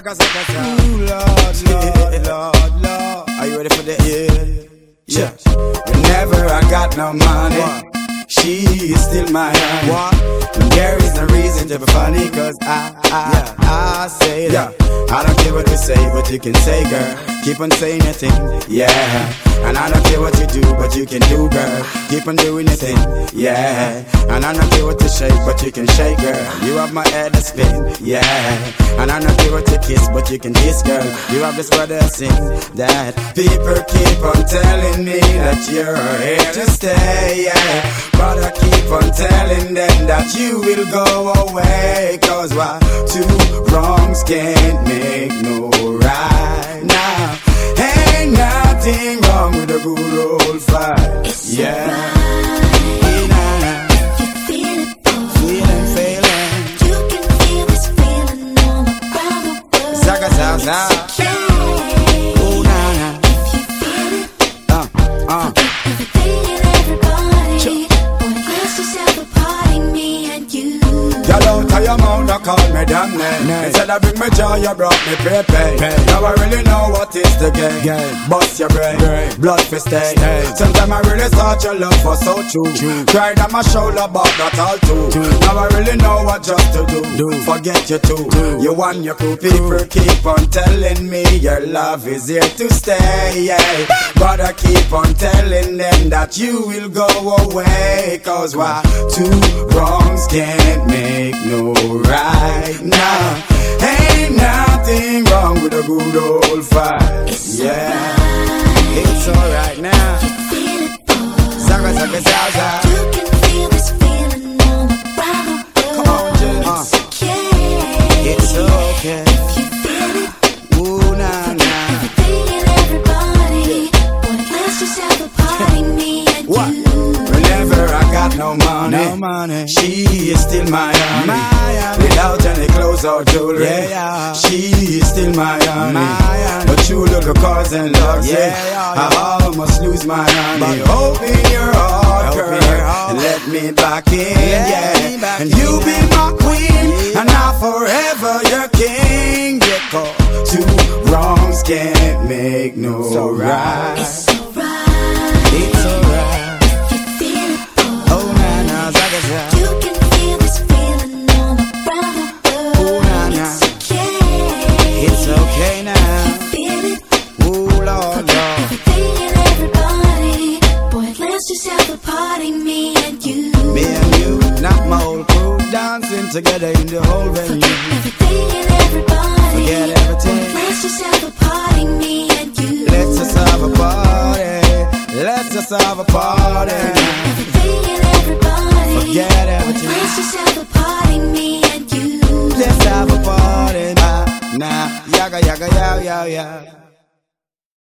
Zaka, zaka, zaka. Ooh, Lord. Are you ready for this? Yeah. Whenever I got no money, she is still my honey. And there is no reason to be funny, cause I say that. I don't care what you say, but you can say, girl. Keep on saying your thing, yeah. And I don't care what you do, but you can do, girl. Keep on doing your thing, yeah. And I don't care what you shake, but you can shake, girl. You have my head to spin, yeah. And I don't care what you kiss, but you can kiss, girl. You have this word to sing, that people keep on telling me that you're here to stay, yeah. But I keep on telling them that you will go away, cause why? Two wrongs can't make no right. Now, ain't nothing wrong with a good old fight. It's yeah. Right. If you feel it, boy. Feeling. You can feel this feeling all around the world. Zaga, zaga, zaga. It's okay. Ooh, nah, nah. If you feel it, forget everything and everybody. Boy, let's just have a party, me and you. Y'all out of your mouth, don't call me damn name. Instead of bring me joy, you brought me pay. Now I really know what is the game. Bust your brain, blood for stay. Sometimes I really thought your love was so true. Cried on my shoulder, but not all too. Now I really know what just to do. Forget you too. You and your crew, people keep on telling me your love is here to stay, yeah. But I keep on telling them that you will go away, cause why? Two wrongs can't make no right. Now, ain't nothing wrong with a good old fight. It's yeah, it's alright now. You feel it, boy. Zaga, zaga, zaga. You can feel this feeling all around the world. Come on, Jen. It's okay. It's okay. If you feel it, Ooh, nah, nah. everything and everybody. Boy, let's just have a party, me and What? you. Whenever I got no money, she is still my honey. Without any clothes or jewelry, she is still my honey. But you look at cars and luxury, I almost lose my honey. Open your heart, girl, and let me back in, yeah. And you be my queen, and I forever your king. Yeah, 'cause two wrongs can't make no right. It's alright. It's alright. If you feel it, boy. Oh, nah, nah, zaga, zaga. You can feel this feeling all around the world. Oh, nah, nah. It's okay. It's okay now. Feel it. Ooh, Lord, Lord. Everything and everybody. Boy, let's just have a party, me and you. Me and you, not my whole crew, dancing together in the whole venue. Everything and everybody. Forget everything. Boy, let's just have a party, me and you. Let's just have a party. Let's just have a party. Everything and everybody. Forget everything. Boy, let's just have a party, me and you. Let's have a party. Nah, yaga, yaga, yow, yow, yow.